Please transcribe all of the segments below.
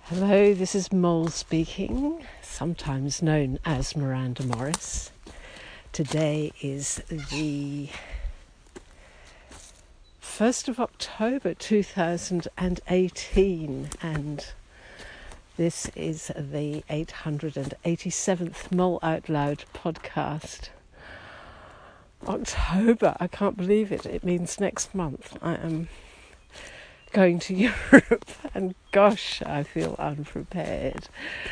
Hello, this is Mole speaking, sometimes known as Miranda Morris. Today is the 1st of October 2018 and this is the 887th Mole Out Loud podcast. October, I can't believe it. It means next month I am going to Europe and gosh, I feel unprepared.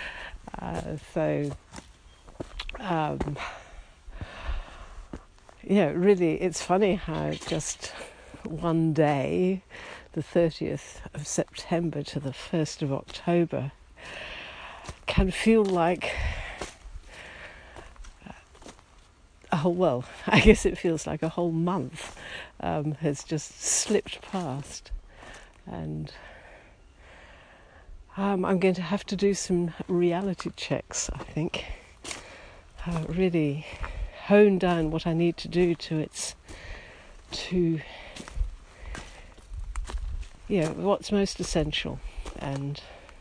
Really it's funny how just one day, the 30th of September to the 1st of October, can feel like I guess it feels like a whole month has just slipped past. And I'm going to have to do some reality checks, I think. Really hone down what I need to do to what's most essential, and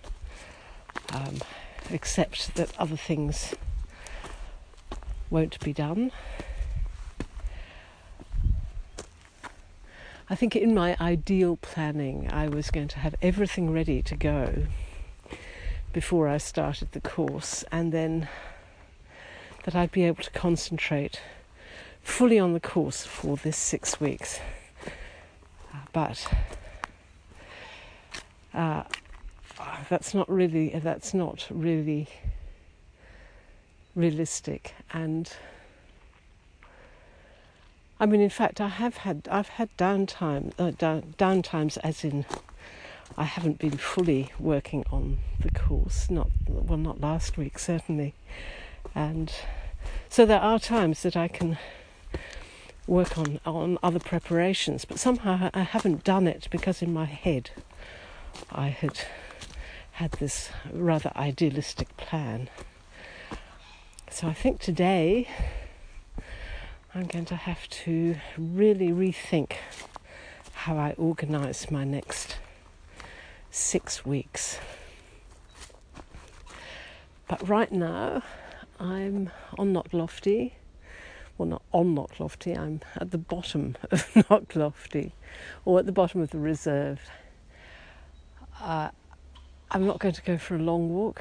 accept that other things won't be done. I think in my ideal planning, I was going to have everything ready to go before I started the course, and then that I'd be able to concentrate fully on the course for this 6 weeks. But that's not really realistic. And I mean, in fact, I've had downtimes, as in I haven't been fully working on the course. Not last week certainly, and so there are times that I can work on other preparations, but somehow I haven't done it because in my head I had this rather idealistic plan. So I think today I'm going to have to really rethink how I organise my next 6 weeks. But right now I'm on Knocklofty. Well, not on Knocklofty, I'm at the bottom of Knocklofty, or at the bottom of the reserve. I'm not going to go for a long walk,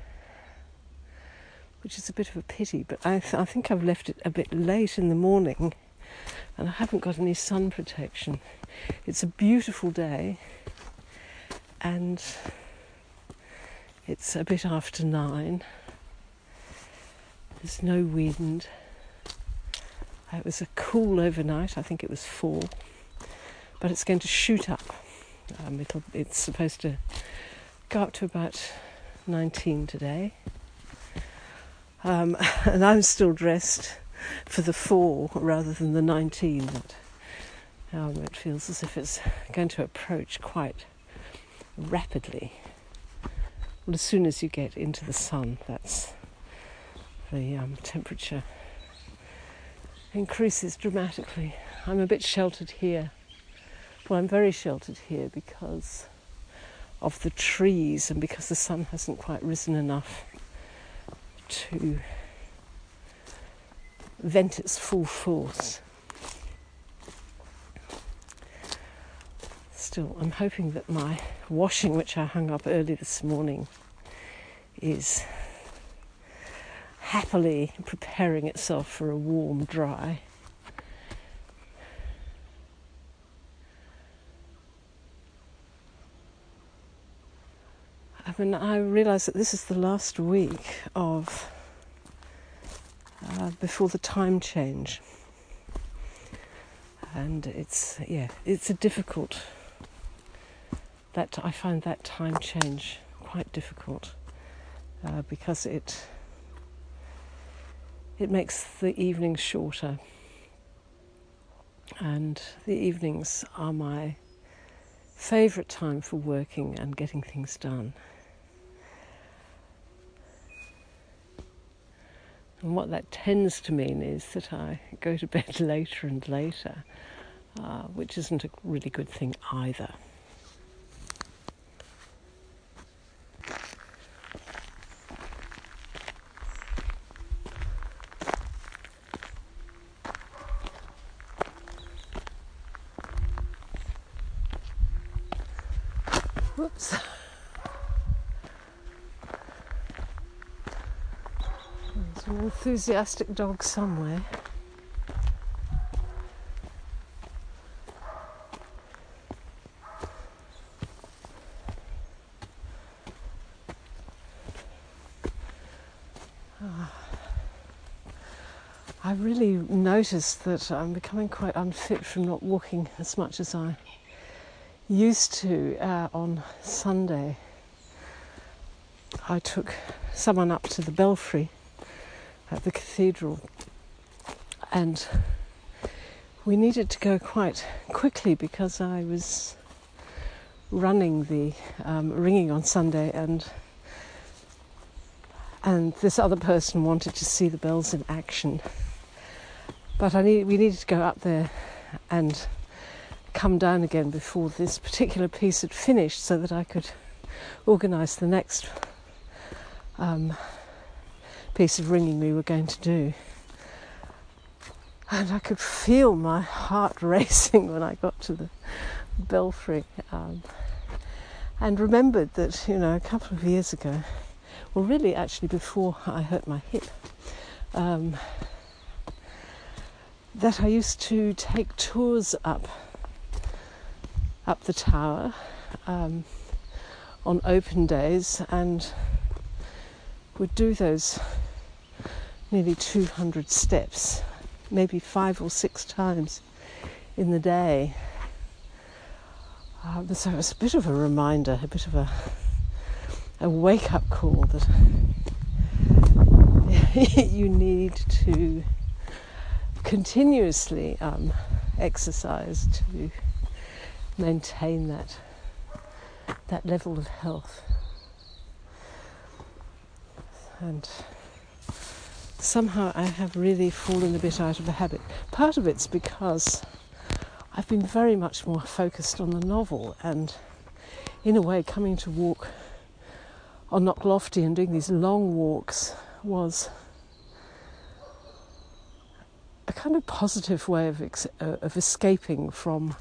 which is a bit of a pity, but I think I've left it a bit late in the morning and I haven't got any sun protection. It's a beautiful day and it's a bit after 9. There's no wind. It was a cool overnight, I think it was 4, but it's going to shoot up. It's supposed to go up to about 19 today. And I'm still dressed for the 4 rather than the 19. It feels as if it's going to approach quite rapidly. Well, as soon as you get into the sun, that's the temperature increases dramatically. I'm a bit sheltered here. Well, I'm very sheltered here because of the trees and because the sun hasn't quite risen enough to vent its full force. Still, I'm hoping that my washing, which I hung up early this morning, is happily preparing itself for a warm dry. I realise that this is the last week of before the time change, and it's a difficult. That I find that time change quite difficult because it makes the evenings shorter, and the evenings are my favourite time for working and getting things done. And what that tends to mean is that I go to bed later and later, which isn't a really good thing either. Whoops. There's an enthusiastic dog somewhere. I really noticed that I'm becoming quite unfit from not walking as much as I used to. On Sunday, I took someone up to the belfry at the cathedral, and we needed to go quite quickly because I was running the ringing on Sunday, and this other person wanted to see the bells in action. But we needed to go up there and come down again before this particular piece had finished so that I could organise the next piece of ringing we were going to do. And I could feel my heart racing when I got to the belfry, and remembered that, a couple of years ago, well, really actually before I hurt my hip, that I used to take tours up the tower on open days, and would do those nearly 200 steps, maybe 5 or 6 times in the day. So it was a bit of a reminder, a bit of a wake-up call that you need to continuously exercise to maintain that level of health. And somehow I have really fallen a bit out of the habit. Part of it's because I've been very much more focused on the novel, and in a way coming to walk on Knocklofty and doing these long walks was a kind of positive way of escaping from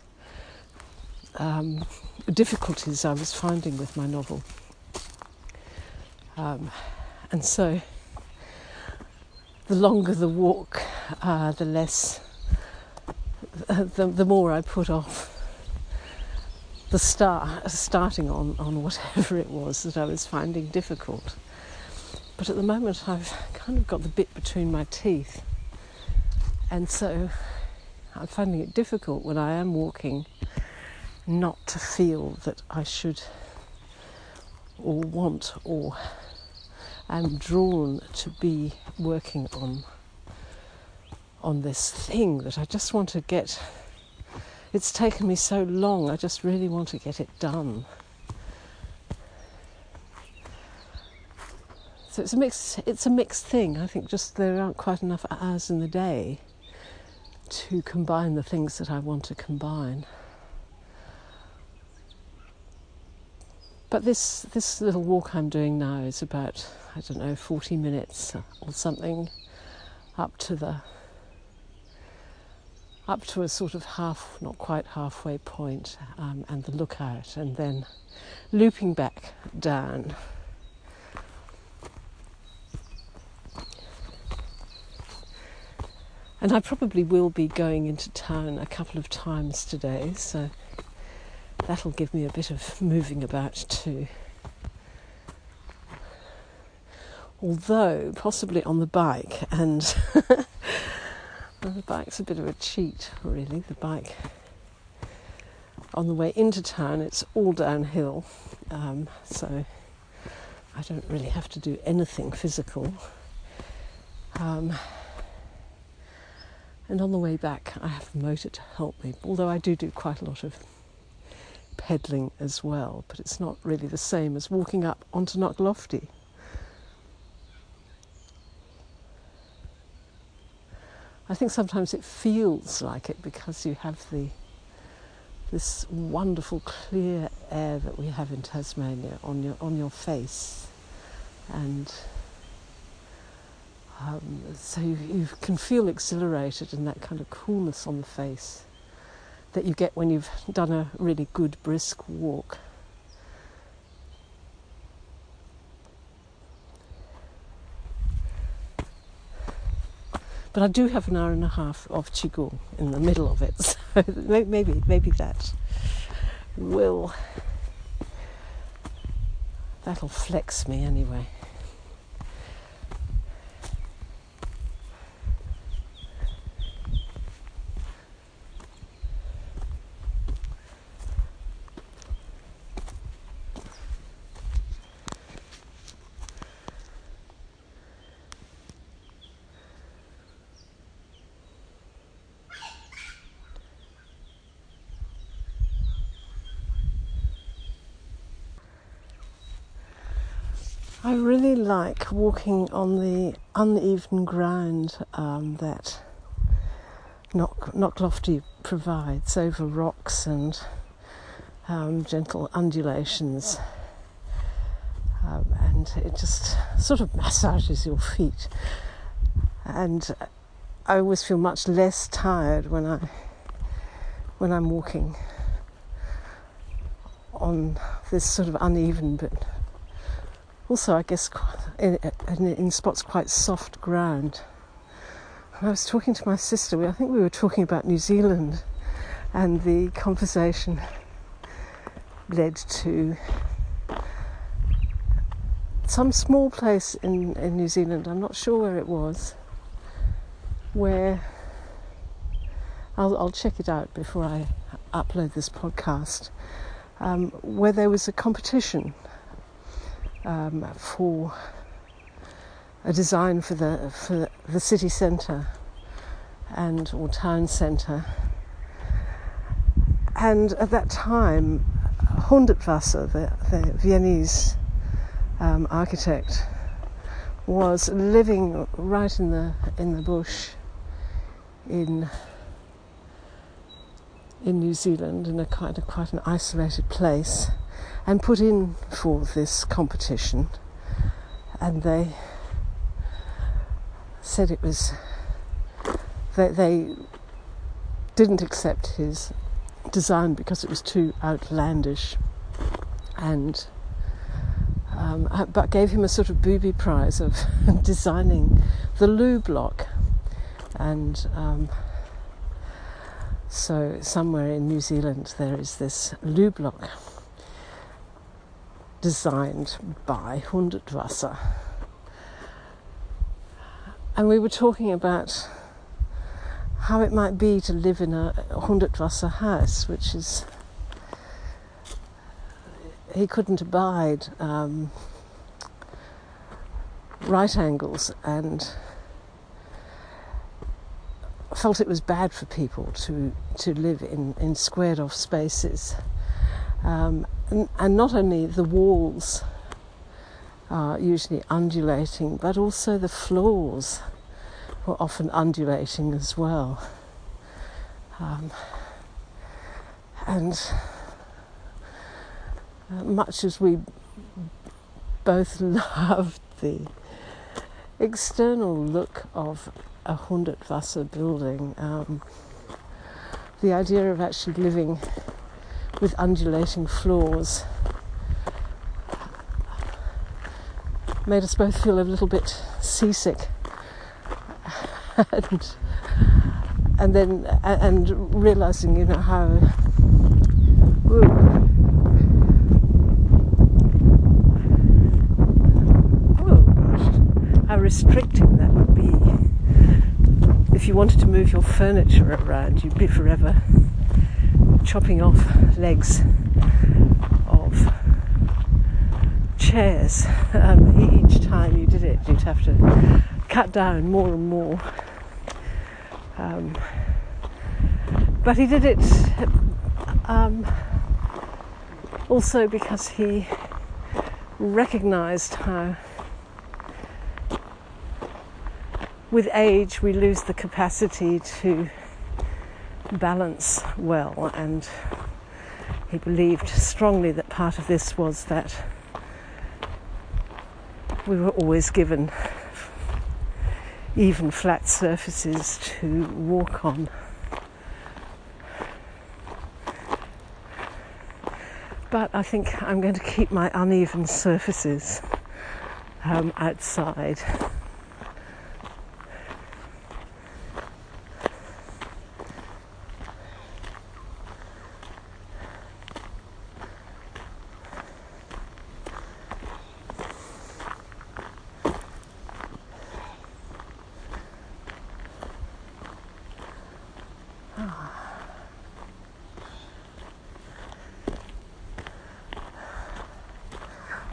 difficulties I was finding with my novel. And so the longer the walk, the less, the more I put off the starting on whatever it was that I was finding difficult. But at the moment I've kind of got the bit between my teeth, and so I'm finding it difficult when I am walking not to feel that I should or want or am drawn to be working on this thing that I just want to get. It's taken me so long, I just really want to get it done. So it's a mixed thing. I think just there aren't quite enough hours in the day to combine the things that I want to combine. But this little walk I'm doing now is about, 40 minutes or something, up to a sort of not quite halfway point, and the lookout, and then looping back down. And I probably will be going into town a couple of times today, so that'll give me a bit of moving about too. Although, possibly on the bike, and well, the bike's a bit of a cheat, really. The bike, on the way into town, it's all downhill, so I don't really have to do anything physical. And on the way back, I have the motor to help me, although I do quite a lot of pedalling as well, but it's not really the same as walking up onto Knocklofty. I think sometimes it feels like it because you have this wonderful clear air that we have in Tasmania on your face, and so you can feel exhilarated, and that kind of coolness on the face that you get when you've done a really good brisk walk. But I do have an hour and a half of Qigong in the middle of it, so maybe that'll flex me anyway. I really like walking on the uneven ground that Knocklofty provides over rocks and gentle undulations, and it just sort of massages your feet. And I always feel much less tired when I'm walking on this sort of uneven but also, I guess, in spots quite soft ground. And I was talking to my sister. I think we were talking about New Zealand, and the conversation led to some small place in New Zealand. I'm not sure where it was. Where I'll check it out before I upload this podcast. Where there was a competition. For a design for the city centre or town centre, and at that time, Hundertwasser, the Viennese architect, was living right in the bush in New Zealand, in quite an isolated place, and put in for this competition. And they said it was they didn't accept his design because it was too outlandish, and but gave him a sort of booby prize of designing the loo block. And so somewhere in New Zealand there is this loo block designed by Hundertwasser. And we were talking about how it might be to live in a Hundertwasser house, which is, he couldn't abide right angles, and felt it was bad for people to live in squared off spaces. And not only the walls are usually undulating, but also the floors were often undulating as well. And much as we both loved the external look of a Hundertwasser building, the idea of actually living with undulating floors made us both feel a little bit seasick, and realizing, how how restricting that would be. If you wanted to move your furniture around, you'd be forever chopping off legs of chairs. Each time you did it, you'd have to cut down more and more. But he did it also because he recognised how with age we lose the capacity to balance well, and he believed strongly that part of this was that we were always given even flat surfaces to walk on. But I think I'm going to keep my uneven surfaces outside.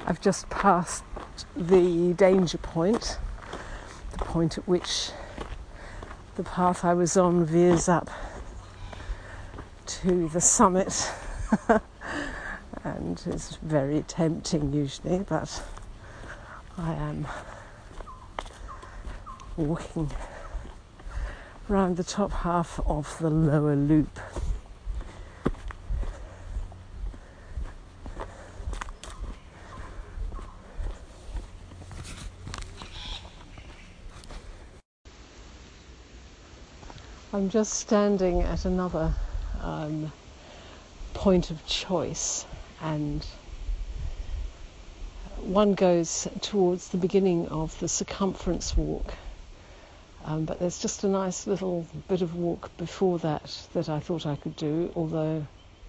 I've just passed the danger point, the point at which the path I was on veers up to the summit and is very tempting usually, but I am walking around the top half of the lower loop. I'm just standing at another point of choice, and one goes towards the beginning of the circumference walk, but there's just a nice little bit of walk before that I thought I could do, although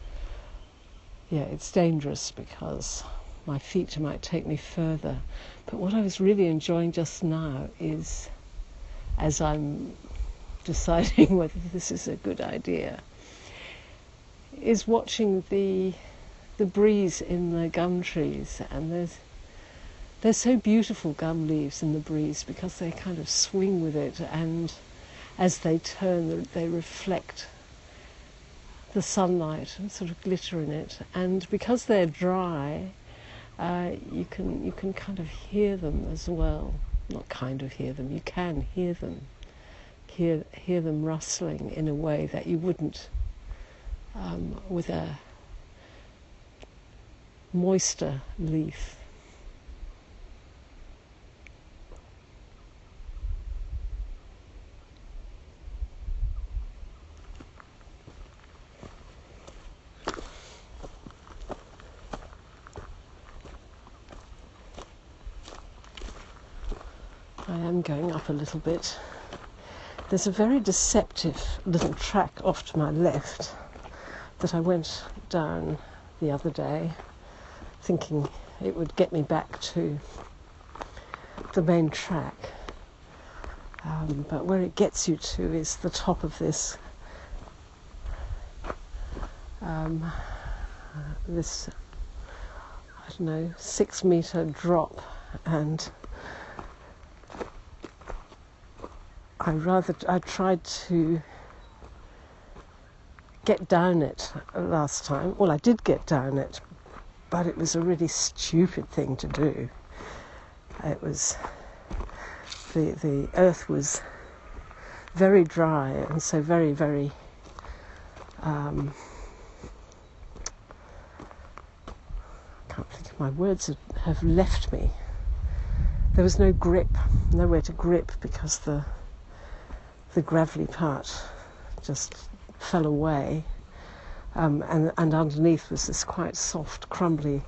it's dangerous because my feet might take me further. But what I was really enjoying just now is, as I'm deciding whether this is a good idea, is watching the breeze in the gum trees. And they're so beautiful, gum leaves in the breeze, because they kind of swing with it, and as they turn they reflect the sunlight and sort of glitter in it. And because they're dry, you can kind of hear them as well. Not kind of hear them, you can hear them. Hear them rustling in a way that you wouldn't with a moister leaf. I am going up a little bit. There's a very deceptive little track off to my left that I went down the other day, thinking it would get me back to the main track. But where it gets you to is the top of this this, I don't know, 6-meter drop, and I tried to get down it last time. Well, I did get down it, but it was a really stupid thing to do. It was, the earth was very dry, and so very, very I can't think of my words, have left me. There was no grip, nowhere to grip, because the gravelly part just fell away, and underneath was this quite soft, crumbly,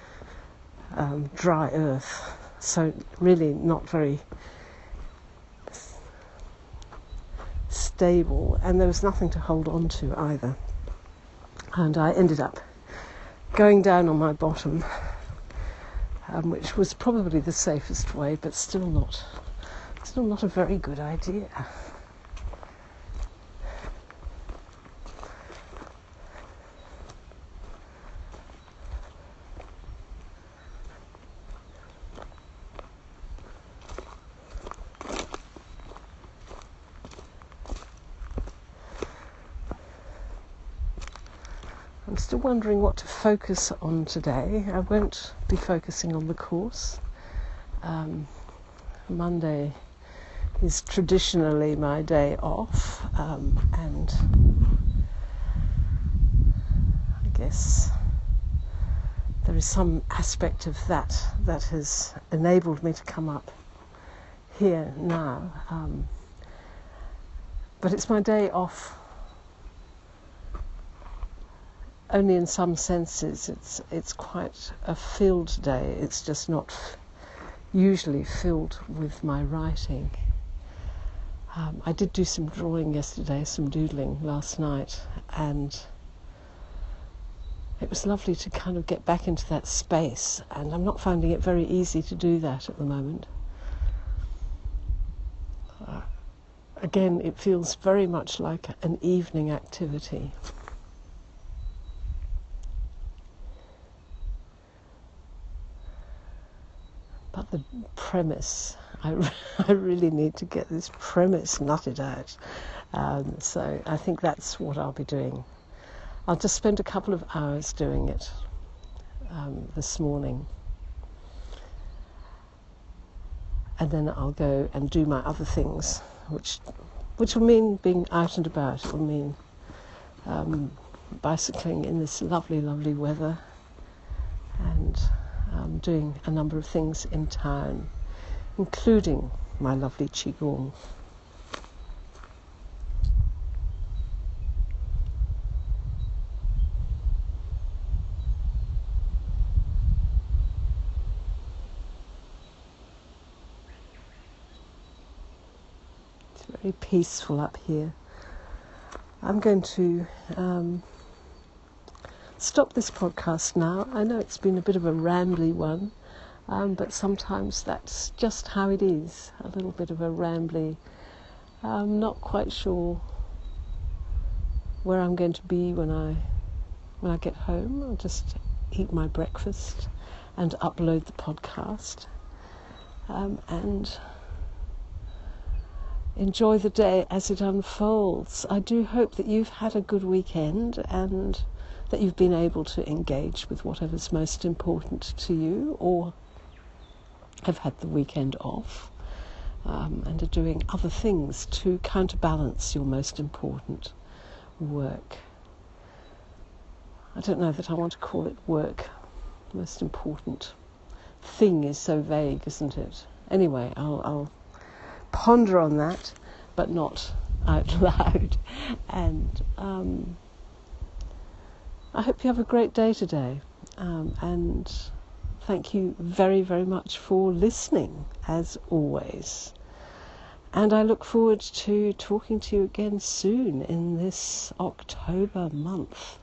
dry earth. So really not very stable, and there was nothing to hold on to either. And I ended up going down on my bottom, which was probably the safest way, but still not a very good idea. I'm still wondering what to focus on today. I won't be focusing on the course. Monday is traditionally my day off, and I guess there is some aspect of that has enabled me to come up here now. But it's my day off only in some senses. It's quite a filled day. It's just not usually filled with my writing. I did do some drawing yesterday, some doodling last night, and it was lovely to kind of get back into that space, and I'm not finding it very easy to do that at the moment. Again, it feels very much like an evening activity. But the premise, I really need to get this premise nutted out. So I think that's what I'll be doing. I'll just spend a couple of hours doing it this morning. And then I'll go and do my other things, which will mean being out and about. It will mean bicycling in this lovely, lovely weather, and doing a number of things in town, including my lovely Qigong. It's very peaceful up here. I'm going to stop this podcast now. I know it's been a bit of a rambly one, but sometimes that's just how it is, a little bit of a rambly. I'm not quite sure where I'm going to be when I get home. I'll just eat my breakfast and upload the podcast and enjoy the day as it unfolds. I do hope that you've had a good weekend and that you've been able to engage with whatever's most important to you, or have had the weekend off and are doing other things to counterbalance your most important work. I don't know that I want to call it work. The most important thing is so vague, isn't it? Anyway, I'll ponder on that, but not out loud. And I hope you have a great day today. And thank you very, very much for listening, as always. And I look forward to talking to you again soon in this October month.